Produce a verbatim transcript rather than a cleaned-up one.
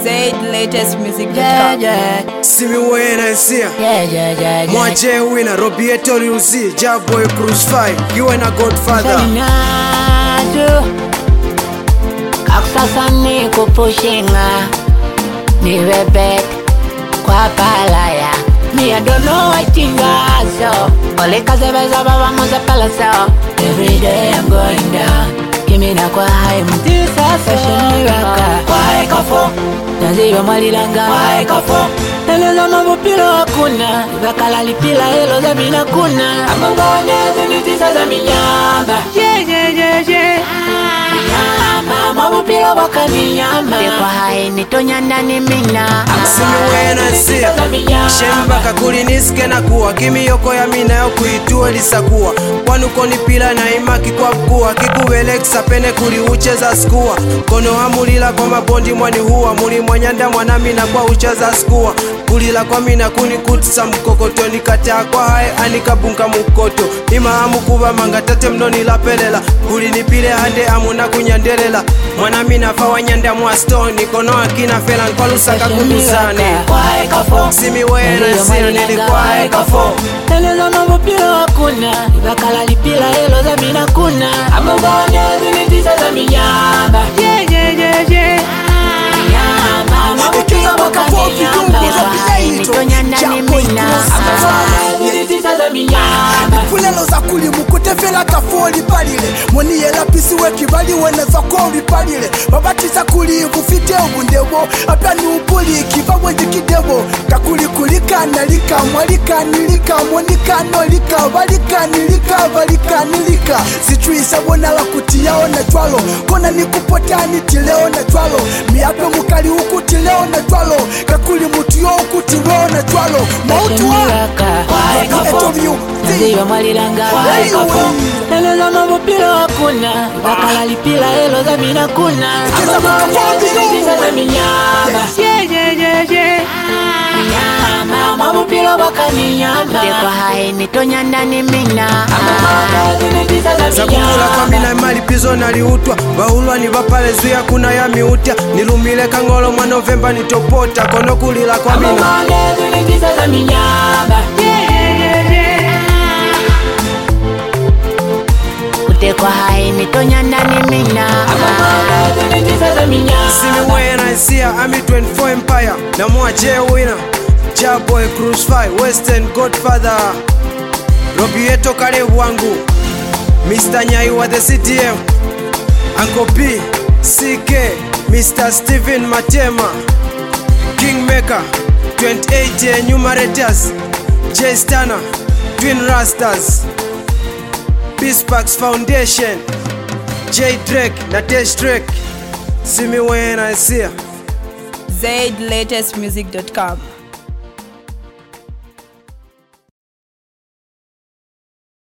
Zaid latest music dot com. Yeah, yeah. See me when I see ya. Yeah, yeah, yeah, yeah. Mwache winner, Robbieto Lucy, Jaboy Crucify, you and a Godfather. Nado Kaksasa ni kupushinga niwe back kwa palaya. Me I don't know what you got so Ole kazebeza baba moza pala so Every day I'm going down Kimi na kwa high mtisa fashion miraka Kwa ekafo Naziba malilanga Kwa ekafo Neleza mambo pila wakuna Vakala lipila helo za mina kuna Amonga wanezi nitisa za minyamba Yeah yeah yeah yeah Minyamba Mambo pila waka minyamba Dekwa hai nitonya ndani mina See me when I see ya. Shemba kakuli niske na kuwa Kimi yoko ya mina yo kuitua lisakuwa Kwanuko ni pila na imaki kwa kuwa Kikubele kisapene kuli ucheza skuwa Kono hamulila kwa mabondi mwani huwa Muli mwanyanda mwanamina kwa ucheza skuwa Kulila kwa mina kuni kutisa mkokoto Nikatea kwa hae anikabunga mkoto Ima hamu kuba manga tate mnoni la pelela Kuli nipile hande amuna kunyandelela Mwanamina fa wanyanda mwa stone Kono akina fela kwa lusaka kuduzane Kwa ekafo Simi wena siya nili kwa ekafo Neleza mambo pila wakuna Vakala lipila helo za mina kuna Amonga wanezi nitisa za minyamba Yeah yeah yeah yeah Minyamba Mambo pila waka minyamba Dekwa hai nitonya ndani mina Amonga wanezi nitisa za minyamba Kulelo za kuli mukutevela kafoli palile Moni yela pisi weki bali weneza koli palile Babatiza kuli kufite ubundebo Apia ni upuli kiva wenji kidebo Kakuli kulika nalika mwalika nilika Monika nolika valika nilika valika nilika Situisa wana la kutiyao na twalo Kona ni kupota nitileo na twalo Miape mukali ukutileo na twalo Kakuli mutio ukutileo na twalo Mautuwa Kwa ekafo Naziba malilanga Kwa ekafo Neleza mambo pila wakuna Vakala lipila helo za mina kuna Amonga wanezi nitisa za minyamba Yeah yeah yeah yeah Minyamba Mambo pila waka minyamba Dekwa hai nitonya ndani mina Amonga wanezi nitisa za Zakukula kwa minyamba mina mali pizo naliutwa Bahulwa ni vapale zuya kuna ya miutya Nilumile kangolo mwa Novemba nitopota Kono kulila kwa mina Amonga wanezi nitisa za minyamba Yeah yeah yeah yeah Kutekwa hai nitonya ndani mina Amonga wanezi nitisa za minyamba See me when I see ya, I'm twenty-four Empire Na mwache winner, Jaboy Crucify, Western Godfather Robbieto Kalebu wangu Mister Nyai wa the C T M Uncle B, C K, Mister Steven Matema Kingmaker, twenty-eight enumerators J Stana, Twin Rastas Bispax Foundation J Drake, Natesh Drake See me when I see ya. Zaid latest music dot com.